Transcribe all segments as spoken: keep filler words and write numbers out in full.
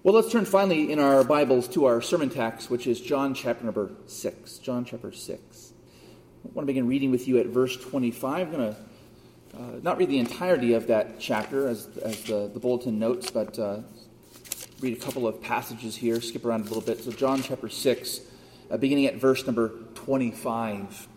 Well, let's turn finally in our Bibles to our sermon text, which is John chapter number six. John chapter six. I want to begin reading with you at verse twenty-five. I'm going to uh, not read the entirety of that chapter as, as the, the bulletin notes, but uh, read a couple of passages here, skip around a little bit. So John chapter six, uh, beginning at verse number twenty-five.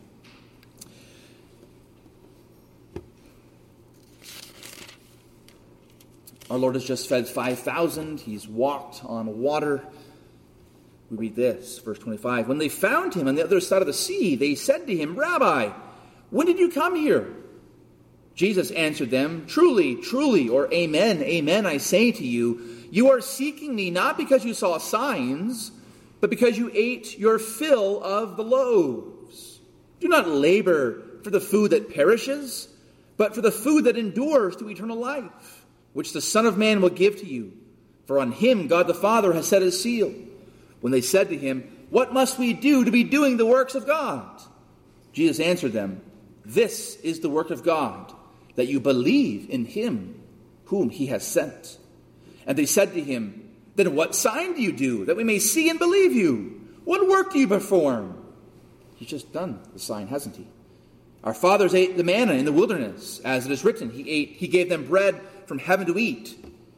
Our Lord has just fed five thousand. He's walked on water. We read this, verse twenty-five. When they found him on the other side of the sea, they said to him, Rabbi, when did you come here? Jesus answered them, Truly, truly, or Amen, Amen, I say to you, you are seeking me not because you saw signs, but because you ate your fill of the loaves. Do not labor for the food that perishes, but for the food that endures to eternal life, which the Son of Man will give to you. For on him God the Father has set his seal. When they said to him, What must we do to be doing the works of God? Jesus answered them, This is the work of God, that you believe in him whom he has sent. And they said to him, Then what sign do you do, that we may see and believe you? What work do you perform? He's just done the sign, hasn't he? Our fathers ate the manna in the wilderness, as it is written, He ate, He gave them bread from heaven to eat.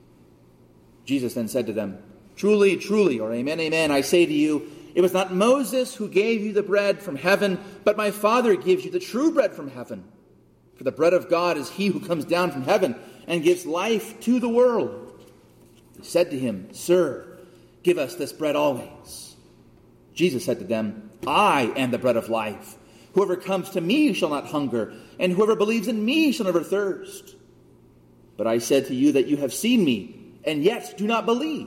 Jesus then said to them, Truly, truly, or Amen, Amen, I say to you, it was not Moses who gave you the bread from heaven, but my Father gives you the true bread from heaven. For the bread of God is he who comes down from heaven and gives life to the world. They said to him, Sir, give us this bread always. Jesus said to them, I am the bread of life. Whoever comes to me shall not hunger, and whoever believes in me shall never thirst. But I said to you that you have seen me, and yet do not believe.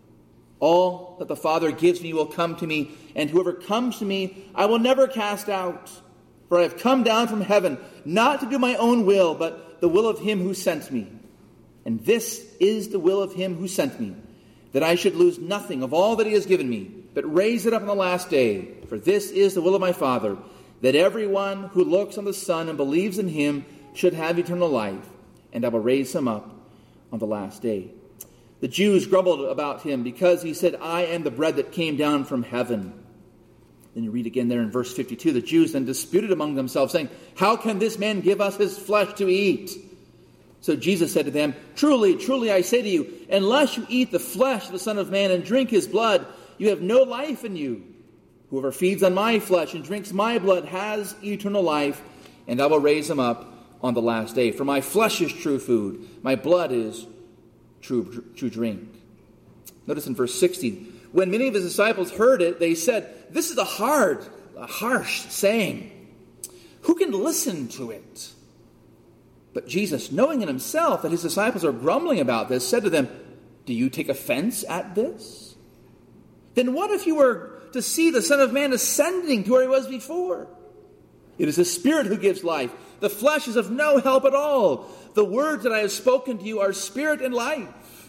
All that the Father gives me will come to me, and whoever comes to me I will never cast out. For I have come down from heaven, not to do my own will, but the will of him who sent me. And this is the will of him who sent me, that I should lose nothing of all that he has given me, but raise it up on the last day. For this is the will of my Father, that everyone who looks on the Son and believes in him should have eternal life, and I will raise him up on the last day. The Jews grumbled about him because he said, I am the bread that came down from heaven. Then you read again there in verse fifty-two, the Jews then disputed among themselves, saying, How can this man give us his flesh to eat? So Jesus said to them, Truly, truly, I say to you, unless you eat the flesh of the Son of Man and drink his blood, you have no life in you. Whoever feeds on my flesh and drinks my blood has eternal life, and I will raise him up on the last day. For my flesh is true food, my blood is true, true drink. Notice in verse sixty, when many of his disciples heard it, they said, This is a hard, a harsh saying. Who can listen to it? But Jesus, knowing in himself that his disciples are grumbling about this, said to them, Do you take offense at this? Then what if you were to see the Son of Man ascending to where he was before? It is the Spirit who gives life. The flesh is of no help at all. The words that I have spoken to you are spirit and life.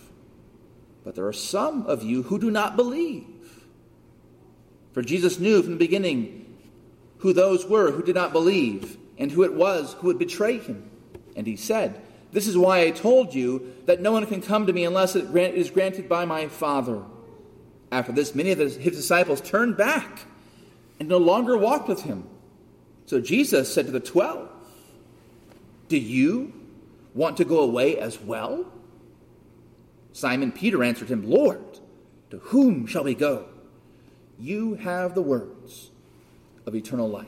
But there are some of you who do not believe. For Jesus knew from the beginning who those were who did not believe, and who it was who would betray him. And he said, This is why I told you that no one can come to me unless it is granted by my Father. After this, many of his disciples turned back and no longer walked with him. So Jesus said to the twelve, Do you want to go away as well? Simon Peter answered him, Lord, to whom shall we go? You have the words of eternal life.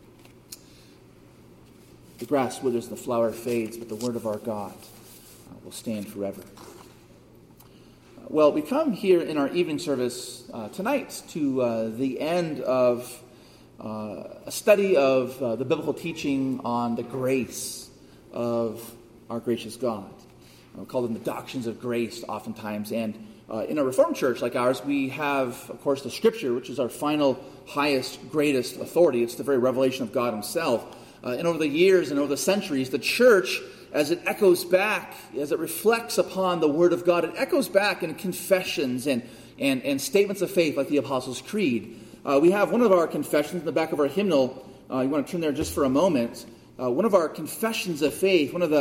The grass withers, the flower fades, but the word of our God uh, will stand forever. Uh, well, we come here in our evening service uh, tonight to uh, the end of uh, a study of uh, the biblical teaching on the grace of our gracious God. We call them the doctrines of grace oftentimes. And uh, in a Reformed church like ours, we have, of course, the Scripture, which is our final, highest, greatest authority. It's the very revelation of God himself. Uh, and over the years and over the centuries, the church, as it echoes back, as it reflects upon the Word of God, it echoes back in confessions and, and, and statements of faith like the Apostles' Creed. Uh, we have one of our confessions in the back of our hymnal. Uh, you want to turn there just for a moment. Uh, one of our confessions of faith, one of the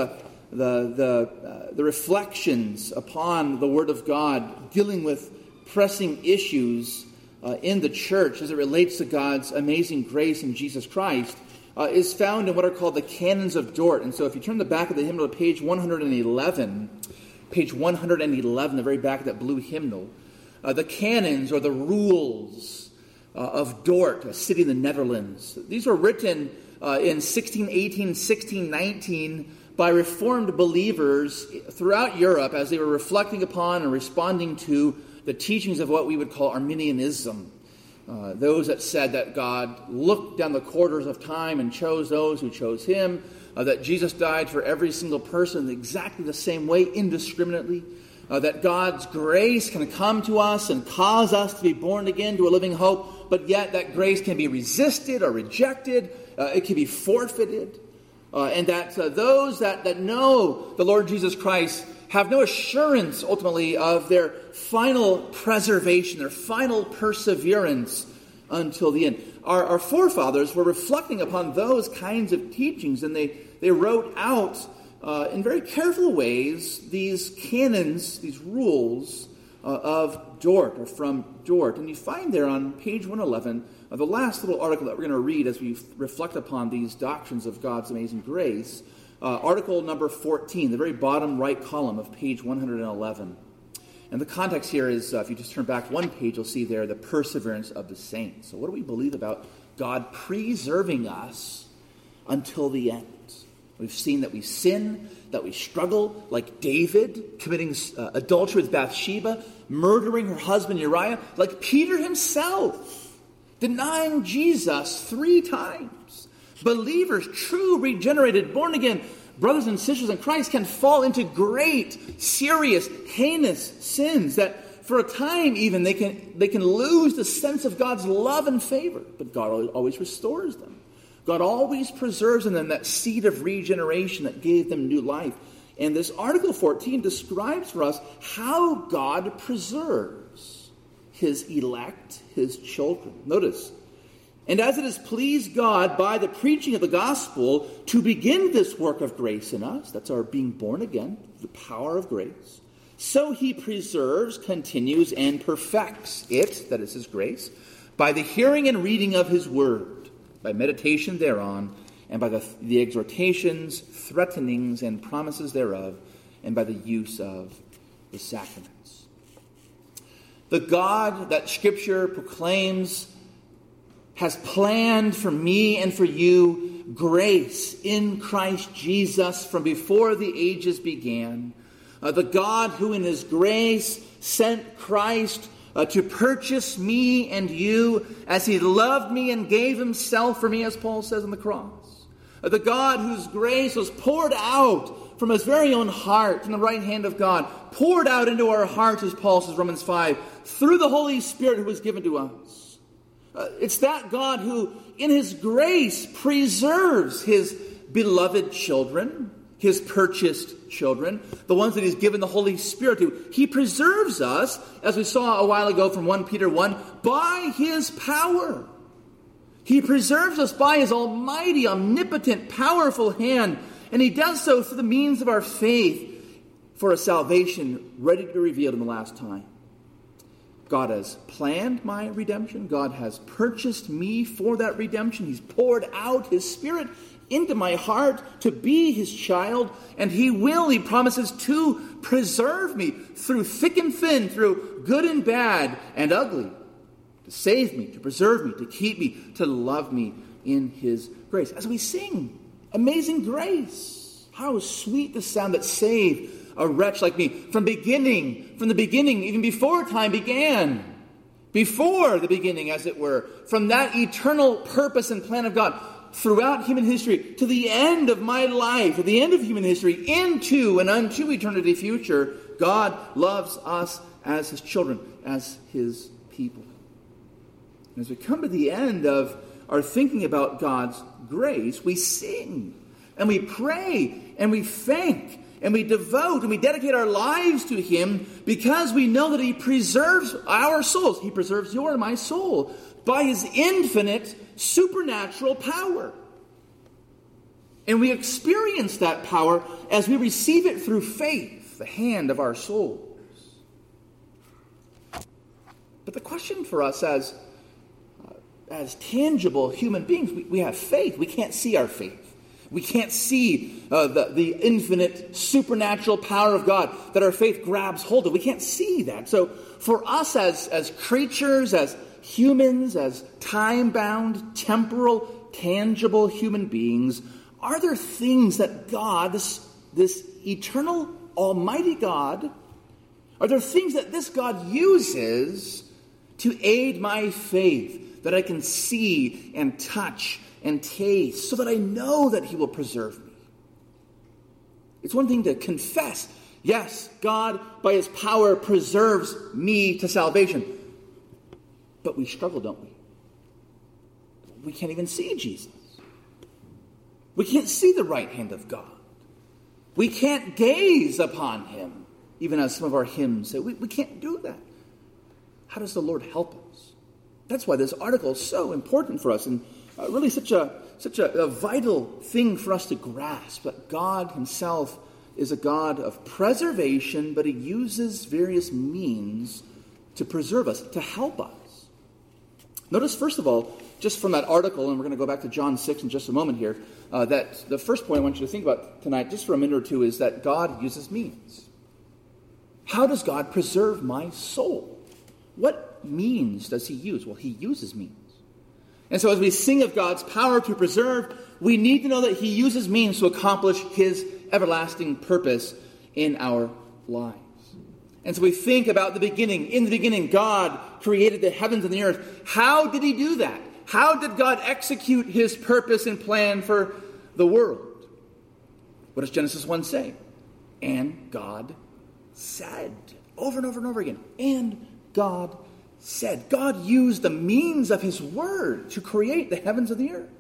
the the uh, the reflections upon the Word of God, dealing with pressing issues uh, in the church as it relates to God's amazing grace in Jesus Christ, uh, is found in what are called the Canons of Dort. And so if you turn the back of the hymnal to page one hundred eleven, page one hundred eleven, the very back of that blue hymnal, uh, the canons or the rules uh, of Dort, a city in the Netherlands. These were written uh, in sixteen eighteen, sixteen nineteen by Reformed believers throughout Europe as they were reflecting upon and responding to the teachings of what we would call Arminianism. Uh, those that said that God looked down the corridors of time and chose those who chose him, uh, that Jesus died for every single person exactly the same way, indiscriminately, uh, that God's grace can come to us and cause us to be born again to a living hope, but yet that grace can be resisted or rejected, uh, it can be forfeited, uh, and that uh, those that, that know the Lord Jesus Christ have no assurance, ultimately, of their final preservation, their final perseverance until the end. Our, our forefathers were reflecting upon those kinds of teachings, and they, they wrote out uh, in very careful ways these canons, these rules uh, of Dort, or from Dort. And you find there on page one eleven, uh, the last little article that we're going to read as we reflect upon these doctrines of God's amazing grace, Uh, article number fourteen, the very bottom right column of page one hundred eleven. And the context here is, uh, if you just turn back one page, you'll see there the perseverance of the saints. So what do we believe about God preserving us until the end? We've seen that we sin, that we struggle, like David, committing uh, adultery with Bathsheba, murdering her husband Uriah, like Peter himself, denying Jesus three times. Believers, true, regenerated, born again brothers and sisters in Christ can fall into great, serious, heinous sins that for a time even they can they can lose the sense of God's love and favor. But God always restores them. God always preserves in them that seed of regeneration that gave them new life. And this Article fourteen describes for us how God preserves his elect, his children. Notice, and as it has pleased God by the preaching of the gospel to begin this work of grace in us, that's our being born again, the power of grace, so he preserves, continues, and perfects it, that is his grace, by the hearing and reading of his word, by meditation thereon, and by the, the exhortations, threatenings, and promises thereof, and by the use of the sacraments. The God that Scripture proclaims has planned for me and for you grace in Christ Jesus from before the ages began. Uh, the God who in his grace sent Christ uh, to purchase me and you as he loved me and gave himself for me, as Paul says on the cross. Uh, the God whose grace was poured out from his very own heart, from the right hand of God, poured out into our hearts, as Paul says, Romans five, through the Holy Spirit who was given to us. Uh, it's that God who, in his grace, preserves his beloved children, his purchased children, the ones that he's given the Holy Spirit to. He preserves us, as we saw a while ago from First Peter one, by his power. He preserves us by his almighty, omnipotent, powerful hand, and he does so through the means of our faith for a salvation ready to be revealed in the last time. God has planned my redemption. God has purchased me for that redemption. He's poured out his Spirit into my heart to be his child. And he will, he promises, to preserve me through thick and thin, through good and bad and ugly. To save me, to preserve me, to keep me, to love me in his grace. As we sing, amazing grace. How sweet the sound that saved a wretch like me, from beginning, from the beginning, even before time began, before the beginning, as it were, from that eternal purpose and plan of God throughout human history to the end of my life, at the end of human history, into and unto eternity future, God loves us as his children, as his people. And as we come to the end of our thinking about God's grace, we sing and we pray and we thank and we devote and we dedicate our lives to him because we know that he preserves our souls. He preserves your and my soul by his infinite supernatural power. And we experience that power as we receive it through faith, the hand of our souls. But the question for us as, uh, as tangible human beings, we, we have faith. We can't see our faith. We can't see uh, the, the infinite supernatural power of God that our faith grabs hold of. We can't see that. So for us as, as creatures, as humans, as time-bound, temporal, tangible human beings, are there things that God, this, this eternal, almighty God, are there things that this God uses to aid my faith, that I can see and touch and taste, so that I know that he will preserve me? It's one thing to confess, yes, God, by his power, preserves me to salvation. But we struggle, don't we? We can't even see Jesus. We can't see the right hand of God. We can't gaze upon him, even as some of our hymns say. We, we can't do that. How does the Lord help us? That's why this article is so important for us, and uh, really such a such a, a vital thing for us to grasp, that God himself is a God of preservation, but he uses various means to preserve us, to help us. Notice, first of all, just from that article, and we're going to go back to John six in just a moment here, uh, that the first point I want you to think about tonight, just for a minute or two, is that God uses means. How does God preserve my soul? What means does he use? Well, he uses means. And so as we sing of God's power to preserve, we need to know that he uses means to accomplish his everlasting purpose in our lives. And so we think about the beginning. In the beginning, God created the heavens and the earth. How did he do that? How did God execute his purpose and plan for the world? What does Genesis one say? And God said. Over and over and over again. And God said. God used the means of his word to create the heavens and the earth.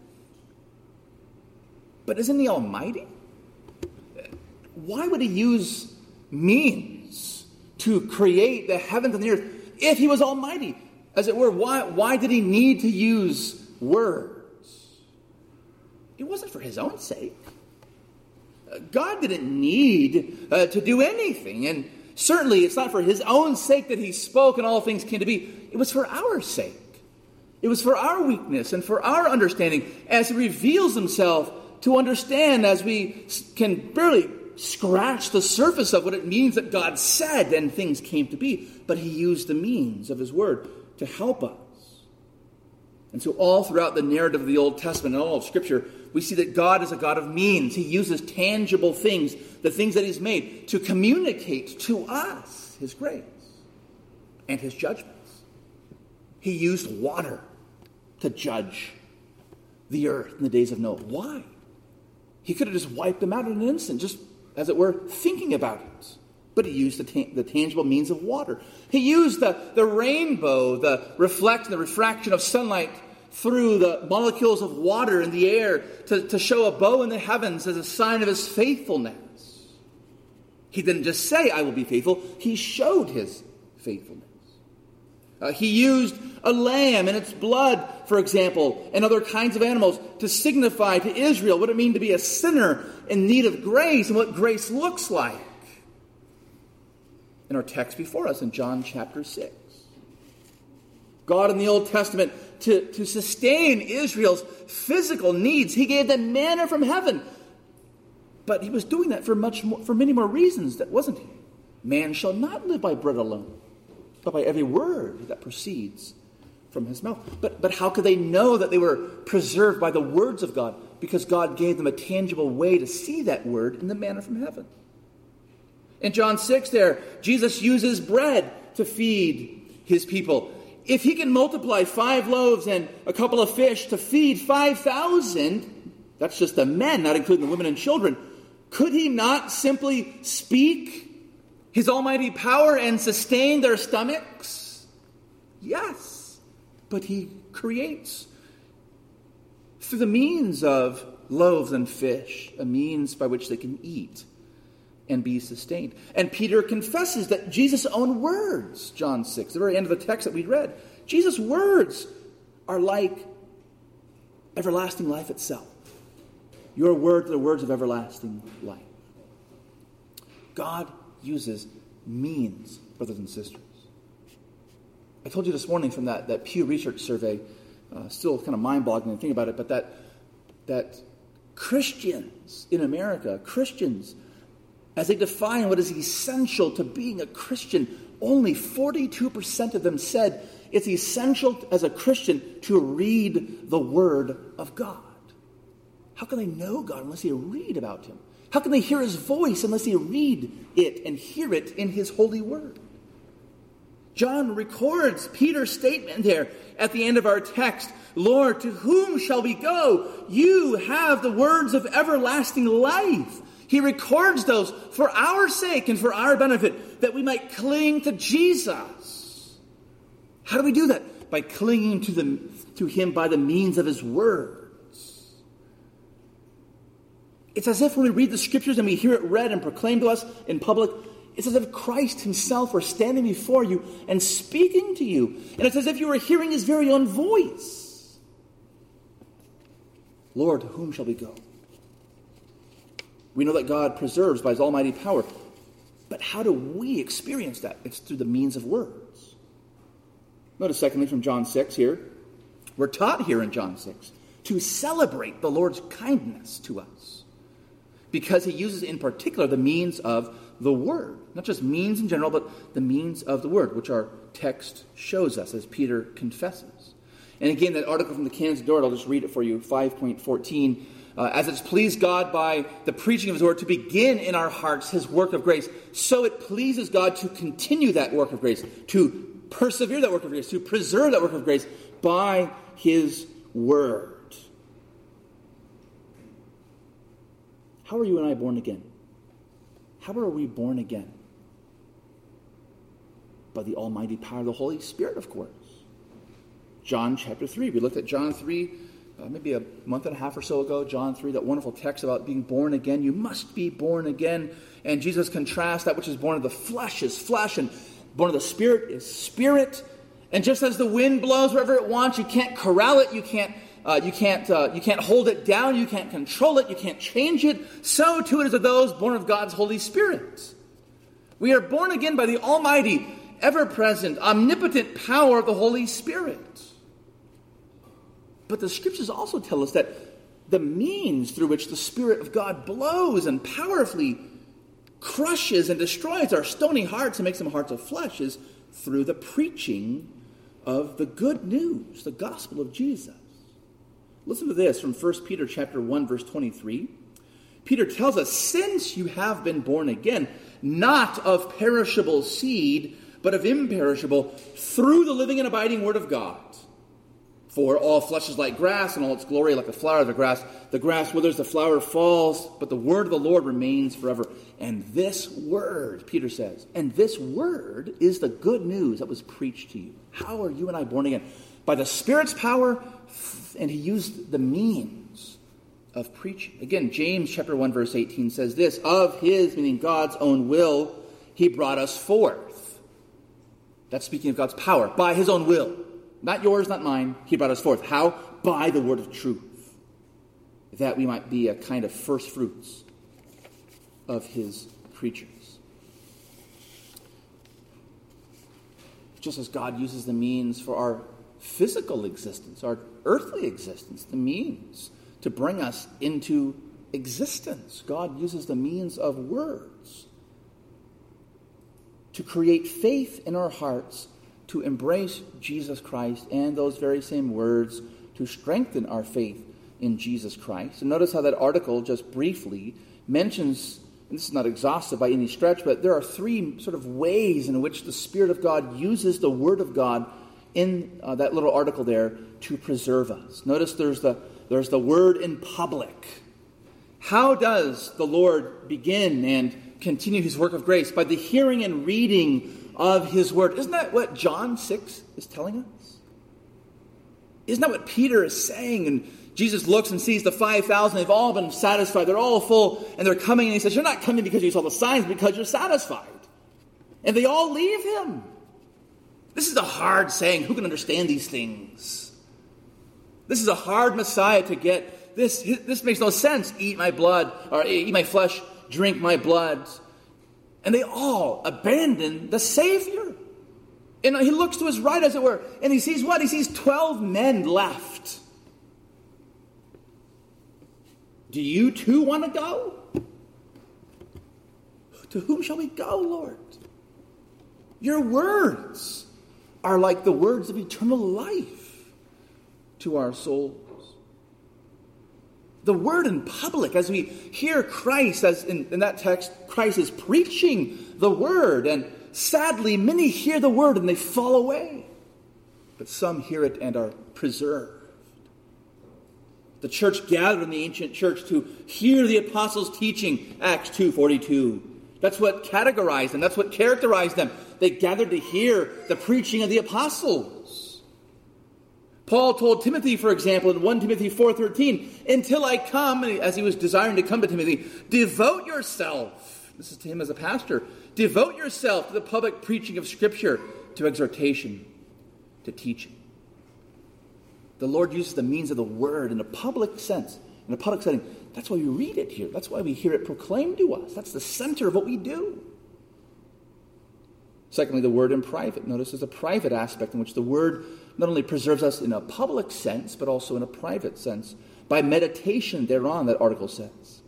But isn't he almighty? Why would he use means to create the heavens and the earth if he was almighty? As it were, why, why did he need to use words? It wasn't for his own sake. God didn't need uh, to do anything. And certainly it's not for his own sake that he spoke and all things came to be. It was for our sake. It was for our weakness and for our understanding as he reveals himself to understand, as we can barely scratch the surface of what it means that God said and things came to be. But he used the means of his word to help us. And so all throughout the narrative of the Old Testament and all of Scripture, we see that God is a God of means. He uses tangible things, the things that he's made, to communicate to us his grace and his judgments. He used water to judge the earth in the days of Noah. Why? He could have just wiped them out in an instant, just, as it were, thinking about it. But he used the, ta- the tangible means of water. He used the, the rainbow, the reflection, the refraction of sunlight through the molecules of water in the air to, to show a bow in the heavens as a sign of his faithfulness. He didn't just say, I will be faithful. He showed his faithfulness. Uh, he used a lamb and its blood, for example, and other kinds of animals to signify to Israel what it means to be a sinner in need of grace and what grace looks like. In our text before us in John chapter six. God in the Old Testament, to, to sustain Israel's physical needs, he gave them manna from heaven. But he was doing that for much more, for many more reasons, that wasn't he? Man shall not live by bread alone, but by every word that proceeds from his mouth. But, but how could they know that they were preserved by the words of God? Because God gave them a tangible way to see that word in the manna from heaven. In John six there, Jesus uses bread to feed his people. If he can multiply five loaves and a couple of fish to feed five thousand, that's just the men, not including the women and children, could he not simply speak his almighty power and sustain their stomachs? Yes, but he creates through the means of loaves and fish, a means by which they can eat and be sustained. And Peter confesses that Jesus' own words, John six, the very end of the text that we read, Jesus' words are like everlasting life itself. Your words are the words of everlasting life. God uses means, brothers and sisters. I told you this morning from that, that Pew Research survey, uh, still kind of mind-boggling to think about it, but that, that Christians in America, Christians, as they define what is essential to being a Christian, only forty-two percent of them said it's essential as a Christian to read the Word of God. How can they know God unless they read about Him? How can they hear His voice unless they read it and hear it in His holy Word? John records Peter's statement there at the end of our text. Lord, to whom shall we go? You have the words of everlasting life. He records those for our sake and for our benefit, that we might cling to Jesus. How do we do that? By clinging to, the, to Him by the means of His words. It's as if when we read the Scriptures and we hear it read and proclaimed to us in public, it's as if Christ Himself were standing before you and speaking to you. And it's as if you were hearing His very own voice. Lord, to whom shall we go? We know that God preserves by His almighty power. But how do we experience that? It's through the means of words. Notice secondly from John six here. We're taught here in John six to celebrate the Lord's kindness to us, because He uses in particular the means of the Word. Not just means in general, but the means of the Word, which our text shows us, as Peter confesses. And again, that article from the Kansas Door, I'll just read it for you, five point fourteen. Uh, as it's pleased God by the preaching of His Word to begin in our hearts His work of grace, so it pleases God to continue that work of grace, to persevere that work of grace, to preserve that work of grace by His Word. How are you and I born again? How are we born again? By the almighty power of the Holy Spirit, of course. John chapter three. We looked at John three uh, maybe a month and a half or so ago. John three, that wonderful text about being born again. You must be born again. And Jesus contrasts that which is born of the flesh is flesh, and born of the Spirit is spirit. And just as the wind blows wherever it wants, you can't corral it, you can't Uh, you can't uh, you can't hold it down, you can't control it, you can't change it. So too it is of those born of God's Holy Spirit. We are born again by the almighty, ever-present, omnipotent power of the Holy Spirit. But the Scriptures also tell us that the means through which the Spirit of God blows and powerfully crushes and destroys our stony hearts and makes them hearts of flesh is through the preaching of the good news, the gospel of Jesus. Listen to this from First Peter chapter one, verse twenty-three. Peter tells us, since you have been born again, not of perishable seed, but of imperishable, through the living and abiding Word of God. For all flesh is like grass, and all its glory like the flower of the grass. The grass withers, the flower falls, but the word of the Lord remains forever. And this word, Peter says, and this word is the good news that was preached to you. How are you and I born again? By the Spirit's power, and he used the means of preaching. Again, James chapter one, verse eighteen says this, of his, meaning God's own will, he brought us forth. That's speaking of God's power. By his own will. Not yours, not mine. He brought us forth. How? By the word of truth. That we might be a kind of first fruits of his creatures. Just as God uses the means for our physical existence, our earthly existence, the means to bring us into existence. God uses the means of words to create faith in our hearts, to embrace Jesus Christ, and those very same words to strengthen our faith in Jesus Christ. And notice how that article just briefly mentions, and this is not exhaustive by any stretch, but there are three sort of ways in which the Spirit of God uses the Word of God in uh, that little article there to preserve us. Notice there's the there's the word in public. How does the Lord begin and continue his work of grace? By the hearing and reading of his word. Isn't that what John six is telling us? Isn't that what Peter is saying? And Jesus looks and sees the five thousand. They've all been satisfied. They're all full. And they're coming. And he says, you're not coming because you saw the signs, because you're satisfied. And they all leave him. This is a hard saying. Who can understand these things? This is a hard Messiah to get this, this makes no sense. Eat my blood, or eat my flesh, drink my blood. And they all abandon the Savior. And he looks to his right, as it were, and he sees what? He sees twelve men left. Do you too want to go? To whom shall we go, Lord? Your words are like the words of eternal life to our souls. The word in public, as we hear Christ, as in, in that text, Christ is preaching the word, and sadly, many hear the word and they fall away. But some hear it and are preserved. The church gathered in the ancient church to hear the apostles' teaching, Acts two forty-two. That's what categorized them. That's what characterized them. They gathered to hear the preaching of the apostles. Paul told Timothy, for example, in First Timothy four thirteen, until I come, as he was desiring to come to Timothy, devote yourself. This is to him as a pastor. Devote yourself to the public preaching of Scripture, to exhortation, to teaching. The Lord uses the means of the word in a public sense, in a public setting. That's why we read it here. That's why we hear it proclaimed to us. That's the center of what we do. Secondly, the word in private. Notice there's a private aspect in which the word not only preserves us in a public sense, but also in a private sense. By meditation thereon, that article says.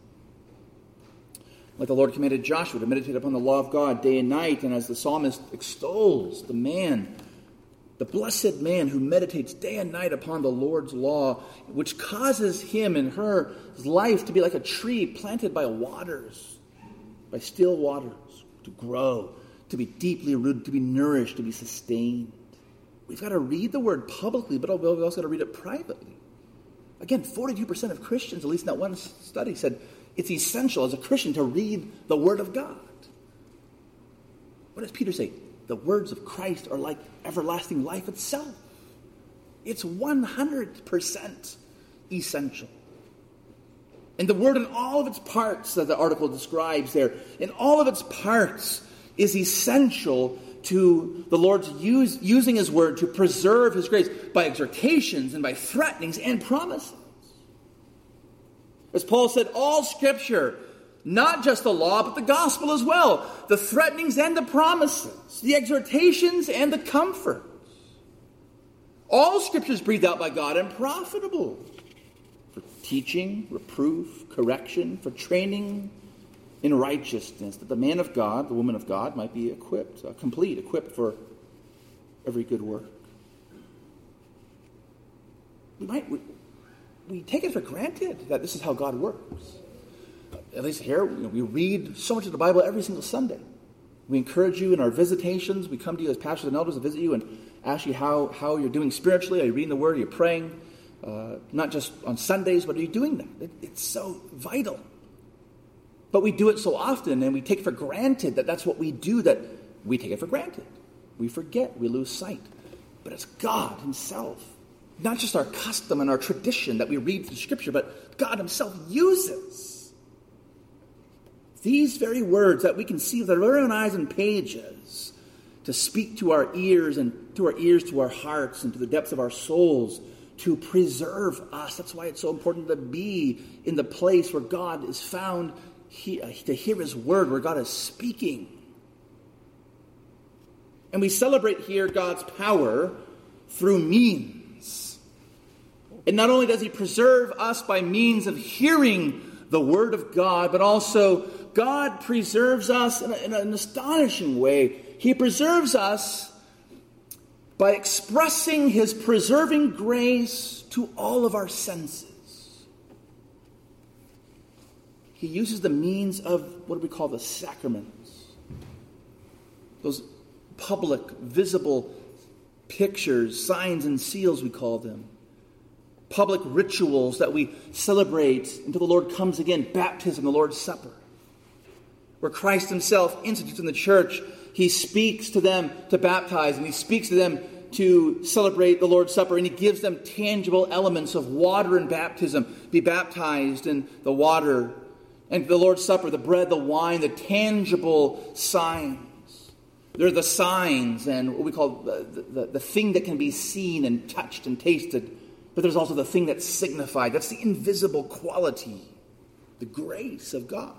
Like the Lord commanded Joshua to meditate upon the law of God day and night, and as the psalmist extols the man, the blessed man who meditates day and night upon the Lord's law, which causes him and her life to be like a tree planted by waters, by still waters, to grow, to be deeply rooted, to be nourished, to be sustained. We've got to read the word publicly, but we've also got to read it privately. Again, forty-two percent of Christians, at least in that one study, said it's essential as a Christian to read the Word of God. What does Peter say? The words of Christ are like everlasting life itself. It's one hundred percent essential. And the Word in all of its parts, that the article describes there, in all of its parts is essential to the Lord's use, using His Word to preserve His grace by exhortations and by threatenings and promises. As Paul said, all Scripture, not just the law, but the gospel as well, the threatenings and the promises, the exhortations and the comforts. All Scripture is breathed out by God and profitable for teaching, reproof, correction, for training in righteousness, that the man of God, the woman of God, might be equipped, uh, complete, equipped for every good work. We might we, we take it for granted that this is how God works. At least here, you know, we read so much of the Bible every single Sunday. We encourage you in our visitations. We come to you as pastors and elders to visit you and ask you how, how you're doing spiritually. Are you reading the Word? Are you praying? Uh, not just on Sundays, but are you doing that? It, it's so vital. But we do it so often, and we take it for granted that that's what we do, that we take it for granted. We forget, we lose sight. But it's God Himself, not just our custom and our tradition that we read through Scripture, but God Himself uses these very words that we can see with our very own eyes and pages to speak to our ears and to our ears, to our hearts, and to the depths of our souls, to preserve us. That's why it's so important to be in the place where God is found, He, to hear His word, where God is speaking. And we celebrate here God's power through means. And not only does He preserve us by means of hearing the word of God, but also God preserves us in, a, in an astonishing way. He preserves us by expressing His preserving grace to all of our senses. He uses the means of what do we call the sacraments. Those public, visible pictures, signs and seals we call them. Public rituals that we celebrate until the Lord comes again. Baptism, the Lord's Supper. Where Christ Himself institutes in the church, He speaks to them to baptize, and He speaks to them to celebrate the Lord's Supper, and He gives them tangible elements of water and baptism. Be baptized in the water. And the Lord's Supper, the bread, the wine, the tangible signs. They're the signs and what we call the, the, the thing that can be seen and touched and tasted But there's also the thing that's signified. That's the invisible quality, the grace of God.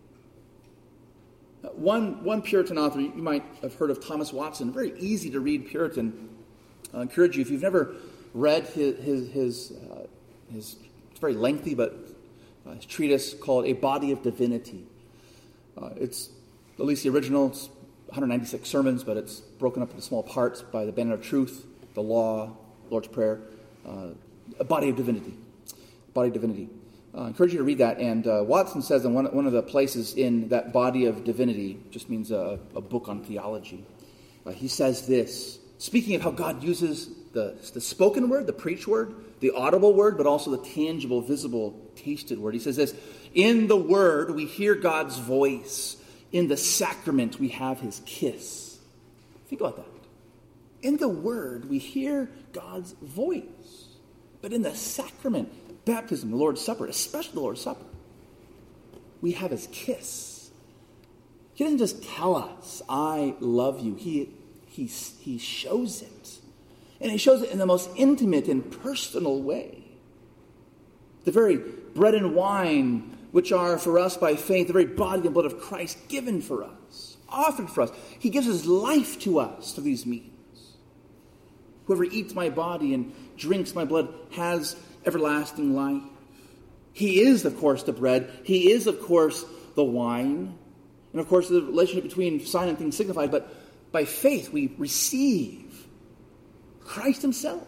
One, one Puritan author, you might have heard of Thomas Watson, very easy to read Puritan. I encourage you, if you've never read his, his, his, uh, his it's very lengthy, but uh, his treatise called A Body of Divinity. Uh, it's, at least the original, it's one hundred ninety-six sermons, but it's broken up into small parts by the Banner of Truth, the Law, Lord's Prayer, uh, A Body of Divinity. Body of Divinity. Uh, I encourage you to read that. And uh, Watson says in one, one of the places in that Body of Divinity, just means a, a book on theology, uh, he says this, speaking of how God uses the, the spoken word, the preached word, the audible word, but also the tangible, visible, tasted word. He says this, in the word we hear God's voice. In the sacrament we have his kiss. Think about that. In the word we hear God's voice. But in the sacrament, baptism, the Lord's Supper, especially the Lord's Supper, we have his kiss. He doesn't just tell us, I love you. He, he, he shows it. And he shows it in the most intimate and personal way. The very bread and wine, which are for us by faith, the very body and blood of Christ given for us, offered for us. He gives his life to us through these means. Whoever eats my body and drinks my blood has everlasting life. He is, of course, the bread. He is, of course, the wine. And, of course, the relationship between sign and thing signified. But by faith, we receive Christ himself.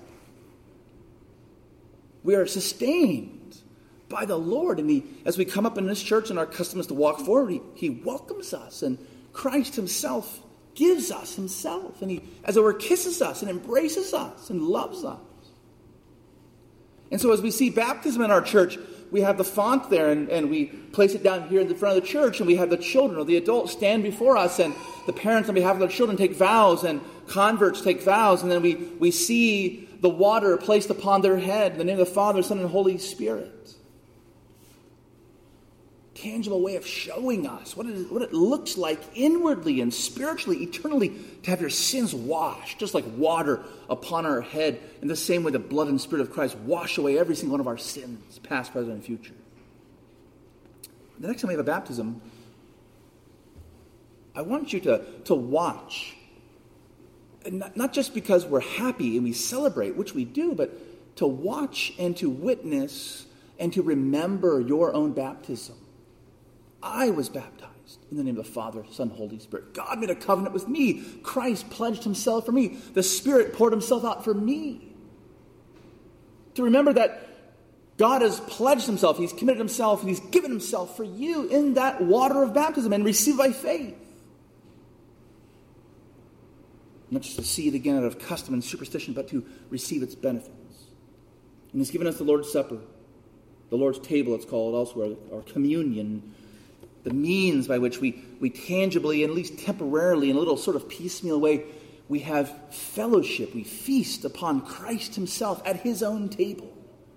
We are sustained by the Lord. And he, as we come up in this church and our custom is to walk forward, he, he welcomes us. And Christ himself gives us himself. And he, as it were, kisses us and embraces us and loves us. And so as we see baptism in our church, we have the font there, and, and we place it down here in the front of the church, and we have the children or the adults stand before us, and the parents on behalf of their children take vows, and converts take vows, and then we, we see the water placed upon their head in the name of the Father, Son, and Holy Spirit. Tangible way of showing us what it, what it looks like inwardly and spiritually, eternally, to have your sins washed, just like water upon our head, in the same way the blood and spirit of Christ wash away every single one of our sins, past, present, and future. The next time we have a baptism, I want you to, to watch, and not, not just because we're happy and we celebrate, which we do, but to watch and to witness and to remember your own baptism. I was baptized in the name of the Father, Son, Holy Spirit. God made a covenant with me. Christ pledged himself for me. The Spirit poured himself out for me. To remember that God has pledged himself, he's committed himself, and he's given himself for you in that water of baptism and receive by faith. Not just to see it again out of custom and superstition, but to receive its benefits. And he's given us the Lord's Supper, the Lord's table it's called elsewhere, our communion, the means by which we, we tangibly, and at least temporarily, in a little sort of piecemeal way, we have fellowship. We feast upon Christ himself at his own table.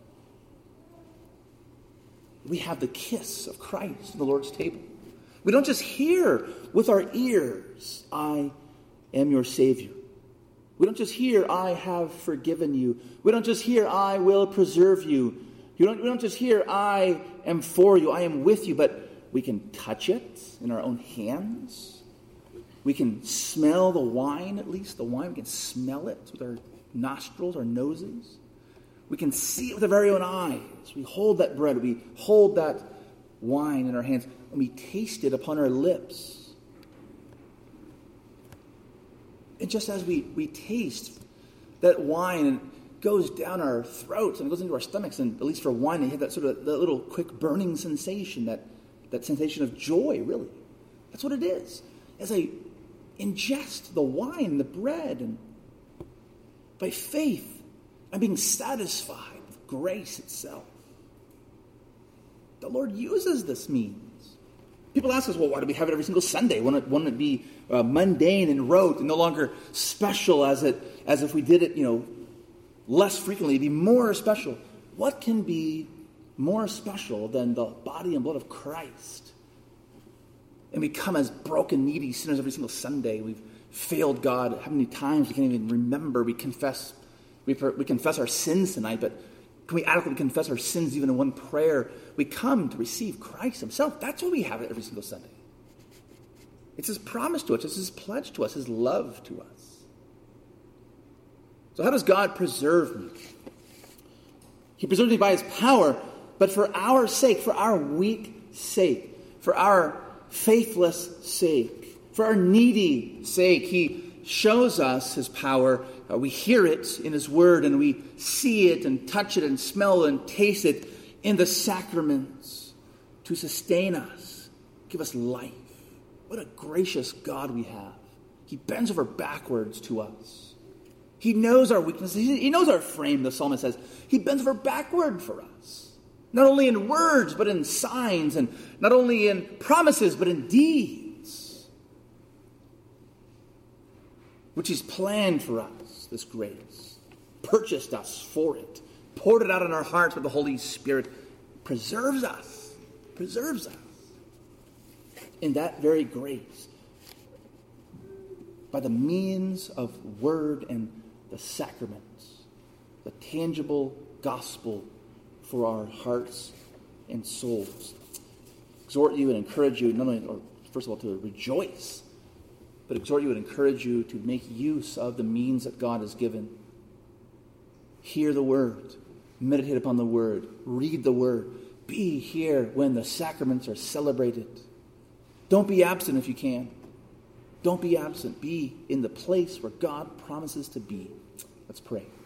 We have the kiss of Christ at the Lord's table. We don't just hear with our ears, I am your Savior. We don't just hear, I have forgiven you. We don't just hear, I will preserve you. You don't, we don't just hear, I am for you, I am with you, but we can touch it in our own hands. We can smell the wine, at least the wine. We can smell it with our nostrils, our noses. We can see it with our very own eyes. We hold that bread. We hold that wine in our hands. And we taste it upon our lips. And just as we, we taste that wine, and it goes down our throats and it goes into our stomachs, and at least for wine, they have that sort of that little quick burning sensation, that That sensation of joy, really. That's what it is. As I ingest the wine, the bread, and by faith, I'm being satisfied with grace itself. The Lord uses this means. People ask us, well, why do we have it every single Sunday? Wouldn't it, wouldn't it be uh, mundane and rote and no longer special as it as if we did it, you know, less frequently? It'd be more special. What can be more special than the body and blood of Christ? And we come as broken, needy sinners every single Sunday. We've failed God how many times we can't even remember. We confess we, we confess our sins tonight, but Can we adequately confess our sins even in one prayer? We come to receive Christ himself. That's why we have it every single Sunday. It's his promise to us. It's his pledge to us, his love to us. So how does God preserve me? He preserves me by his power, but for our sake, for our weak sake, for our faithless sake, for our needy sake, he shows us his power. Uh, we hear it in his word, and we see it and touch it and smell and taste it in the sacraments to sustain us, give us life. What a gracious God we have. He bends over backwards to us. He knows our weaknesses. He knows our frame, the psalmist says. He bends over backward for us. Not only in words, but in signs. And not only in promises, but in deeds. Which he's planned for us, this grace. Purchased us for it. Poured it out in our hearts with the Holy Spirit. Preserves us. Preserves us. In that very grace. By the means of word and the sacraments, the tangible gospel for our hearts and souls. Exhort you and encourage you, not only, or first of all, to rejoice, but exhort you and encourage you to make use of the means that God has given. Hear the word, meditate upon the word, read the word, be here when the sacraments are celebrated. Don't be absent if you can. Don't be absent. Be in the place where God promises to be. Let's pray.